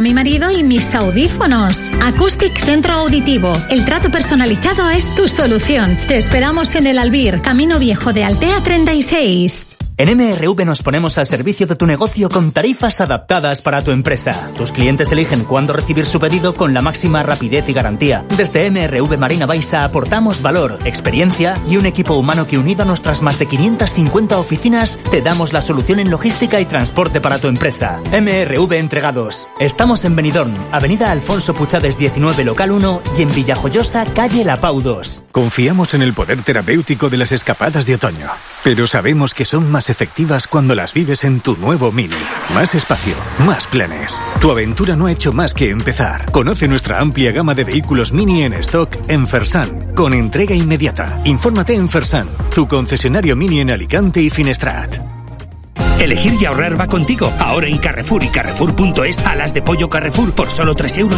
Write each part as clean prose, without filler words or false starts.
mi marido y mis audífonos. Acoustic Centro Auditivo. El trato personalizado es tu solución. Te esperamos en el Albir, Camino Viejo de Altea 36. En MRV nos ponemos al servicio de tu negocio con tarifas adaptadas para tu empresa. Tus clientes eligen cuándo recibir su pedido con la máxima rapidez y garantía. Desde MRV Marina Baixa aportamos valor, experiencia y un equipo humano que, unido a nuestras más de 550 oficinas, te damos la solución en logística y transporte para tu empresa. MRV Entregados. Estamos en Benidorm, Avenida Alfonso Puchades 19, local 1, y en Villajoyosa, calle La Pau 2. Confiamos en el poder terapéutico de las escapadas de otoño, pero sabemos que son más efectivas cuando las vives en tu nuevo Mini. Más espacio, más planes. Tu aventura no ha hecho más que empezar. Conoce nuestra amplia gama de vehículos Mini en stock en Fersan, con entrega inmediata. Infórmate en Fersan, tu concesionario Mini en Alicante y Finestrat. Elegir y ahorrar va contigo. Ahora en Carrefour y Carrefour.es, alas de pollo Carrefour por solo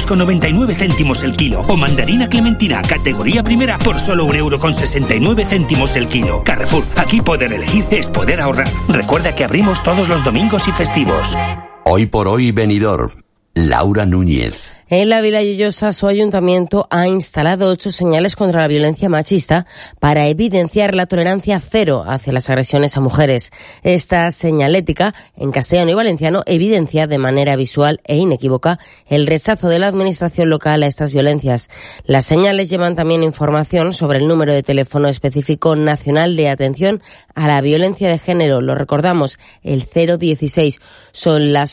3,99 € el kilo. O mandarina clementina categoría primera por solo 1,69 € el kilo. Carrefour, aquí poder elegir es poder ahorrar. Recuerda que abrimos todos los domingos y festivos. Hoy por hoy Benidorm. Laura Núñez. En la Vila Lloyosa, su ayuntamiento ha instalado 8 señales contra la violencia machista para evidenciar la tolerancia cero hacia las agresiones a mujeres. Esta señalética, en castellano y valenciano, evidencia de manera visual e inequívoca el rechazo de la administración local a estas violencias. Las señales llevan también información sobre el número de teléfono específico nacional de atención a la violencia de género. Lo recordamos, el 016. Son las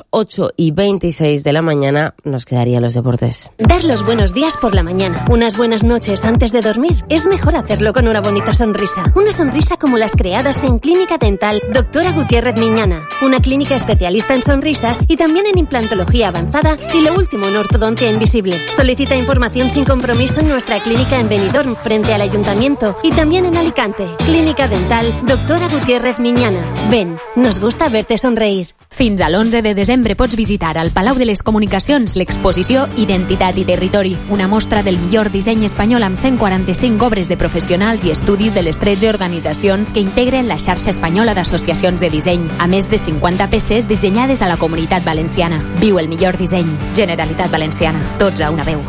8:26 de la mañana. Nos quedarían los deportes. Dar los buenos días por la mañana, unas buenas noches antes de dormir. Es mejor hacerlo con una bonita sonrisa. Una sonrisa como las creadas en Clínica Dental Doctora Gutiérrez Miñana. Una clínica especialista en sonrisas y también en implantología avanzada y lo último en ortodoncia invisible. Solicita información sin compromiso en nuestra clínica en Benidorm, frente al Ayuntamiento, y también en Alicante. Clínica Dental Doctora Gutiérrez Miñana. Ven, nos gusta verte sonreír. Fins a l'11 de desembre pots visitar al Palau de les Comunicacions l'exposició Identitat i Territori, una mostra del millor disseny espanyol amb 145 obres de professionals i estudis de les 13 organitzacions que integren la xarxa espanyola d'associacions de disseny, a més de 50 peces dissenyades a la Comunitat Valenciana. Viu el millor disseny. Generalitat Valenciana. Tots a una veu.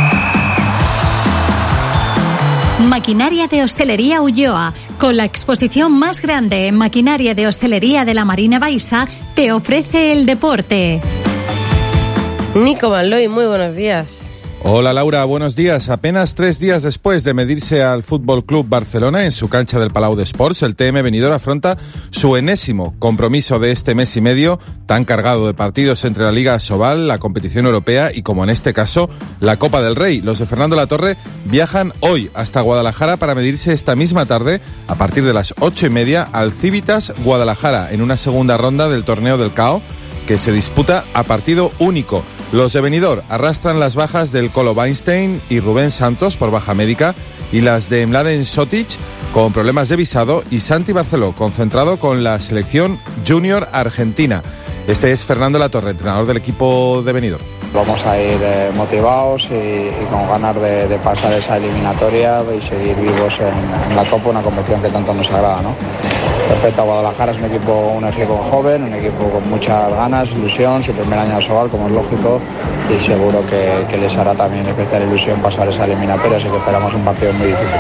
Maquinaria de Hostelería Ulloa, con la exposición más grande en maquinaria de hostelería de la Marina Baixa, te ofrece el deporte. Nico Manloy, muy buenos días. Hola Laura, buenos días. Apenas 3 días después de medirse al Fútbol Club Barcelona en su cancha del Palau de Sports, el TM Benidorm afronta su enésimo compromiso de este mes y medio, tan cargado de partidos entre la Liga Asobal, la competición europea y, como en este caso, la Copa del Rey. Los de Fernando Latorre viajan hoy hasta Guadalajara para medirse esta misma tarde, a partir de las 8:30, al Civitas Guadalajara, en una segunda ronda del torneo del CAO, que se disputa a partido único. Los de Benidorm arrastran las bajas del Colo Weinstein y Rubén Santos por baja médica, y las de Mladen Šotić con problemas de visado, y Santi Barceló concentrado con la selección junior argentina. Este es Fernando Latorre, entrenador del equipo de Benidorm. Vamos a ir motivados y con ganas de pasar esa eliminatoria y seguir vivos en la Copa, una competición que tanto nos agrada, ¿no? Respecto a Guadalajara, es un equipo joven, un equipo con muchas ganas, ilusión, su primer año de Asobal, como es lógico, y seguro que les hará también especial ilusión pasar esa eliminatoria, así que esperamos un partido muy difícil.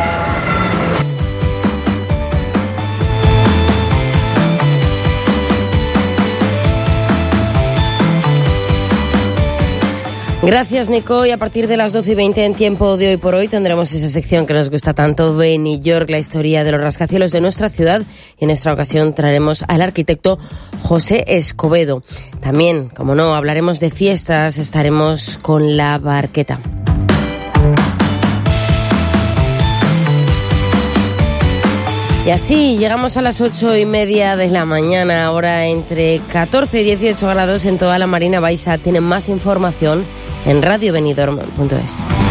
Gracias, Nico. Y a partir de las 12:20 en Tiempo de Hoy por Hoy tendremos esa sección que nos gusta tanto, Benidorm, la historia de los rascacielos de nuestra ciudad. Y en esta ocasión traeremos al arquitecto José Escobedo. También, como no, hablaremos de fiestas, estaremos con la Barqueta. Y así llegamos a las 8:30 de la mañana, ahora entre 14 y 18 grados en toda la Marina Baixa. Tienen más información en radiobenidorm.es.